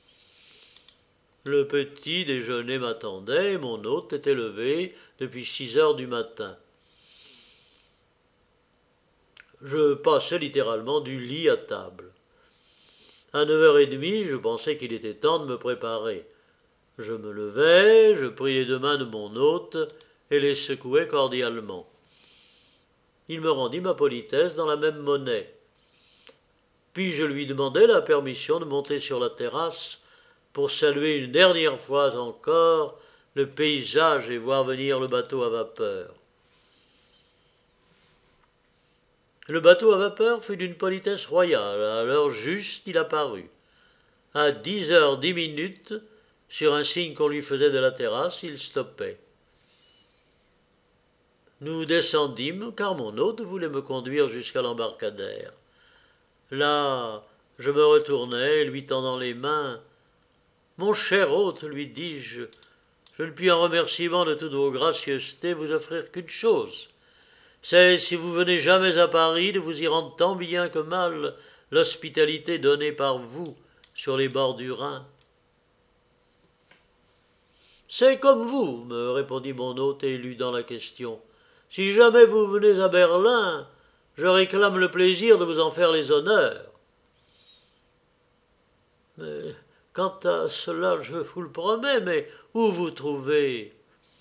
Le petit déjeuner m'attendait et mon hôte était levé depuis six heures du matin. Je passais littéralement du lit à table. À neuf heures trente, je pensais qu'il était temps de me préparer. Je me levai, je pris les deux mains de mon hôte et les secouai cordialement. Il me rendit ma politesse dans la même monnaie. Puis je lui demandai la permission de monter sur la terrasse pour saluer une dernière fois encore le paysage et voir venir le bateau à vapeur. Le bateau à vapeur fut d'une politesse royale. À l'heure juste, il apparut. À dix heures dix minutes, sur un signe qu'on lui faisait de la terrasse, il stoppait. Nous descendîmes, car mon hôte voulait me conduire jusqu'à l'embarcadère. Là, je me retournai, lui tendant les mains. « Mon cher hôte, lui dis-je, je ne puis en remerciement de toutes vos gracieusetés vous offrir qu'une chose. C'est, si vous venez jamais à Paris, de vous y rendre tant bien que mal l'hospitalité donnée par vous sur les bords du Rhin. » « C'est comme vous, me répondit mon hôte et éludant la question. Si jamais vous venez à Berlin, je réclame le plaisir de vous en faire les honneurs. Mais quant à cela, je vous le promets, mais où vous trouvez?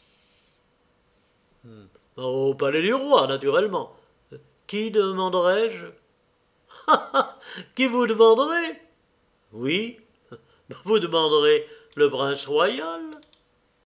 Au palais du roi, naturellement. Qui demanderai-je? Qui vous demanderez? Oui, vous demanderez le prince royal.